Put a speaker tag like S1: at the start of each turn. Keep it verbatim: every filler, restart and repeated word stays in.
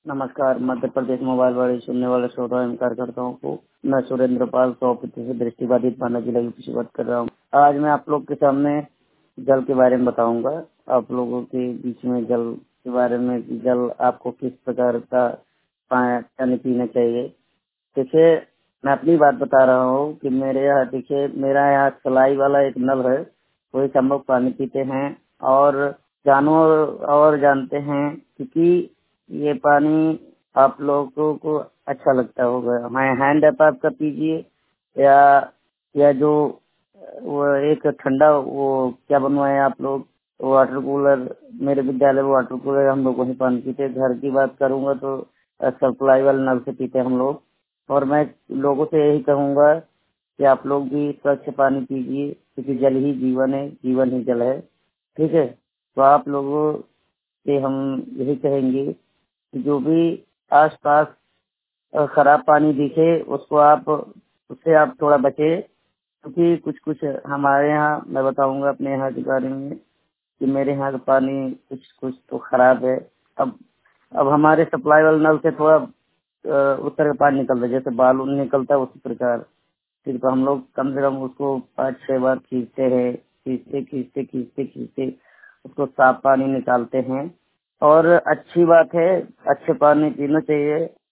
S1: नमस्कार, मध्य प्रदेश मोबाइल वाले सुनने वाले श्रोता एवं कार्यकर्ताओं को मैं सुरेंद्र पाल सौ प्रतिशत दृष्टिबाधित माना जिला की बात कर रहा हूँ। आज मैं आप लोग के सामने जल के बारे में बताऊंगा। आप लोगों के बीच में जल के बारे में कि जल आपको किस प्रकार का पानी पीना चाहिए। देखिए, मैं अपनी बात बता रहा हूँ कि मेरे यहाँ देखिए मेरा यहाँ सलाई वाला एक नल है, वही से हम लोग पानी पीते हैं और जानवर और जानते हैं, क्योंकि ये पानी आप लोगों को अच्छा लगता होगा। मैं हैंड अप आपका पीजिए या या जो वो एक ठंडा वो क्या बनवाए आप लोग वाटर कूलर, मेरे विद्यालय में वाटर कूलर हम लोग वहीं पानी पीते। घर की बात करूंगा तो सप्लाई वाले नल से पीते हम लोग। और मैं लोगों से यही कहूंगा कि आप लोग भी स्वच्छ पानी पीजिए, क्योंकि जल ही जीवन है, जीवन ही जल है। ठीक है, तो आप लोगों से हम यही कहेंगे कि जो भी आसपास खराब पानी दिखे उसको आप उससे आप थोड़ा बचे, क्योंकि कुछ कुछ हमारे यहाँ मैं बताऊंगा अपने यहाँ के बारे में कि मेरे यहाँ का पानी कुछ कुछ तो खराब है। अब अब हमारे सप्लाई वाले नल से थोड़ा उस तरह का पानी निकलता है जैसे बालू निकलता है उसी प्रकार। फिर तो हम लोग कम से कम उसको पाँच छह बार खींचते हैं, खींचते खींचते खींचते खींचते उसको साफ पानी निकालते हैं। और अच्छी बात है, अच्छे पानी पीना चाहिए।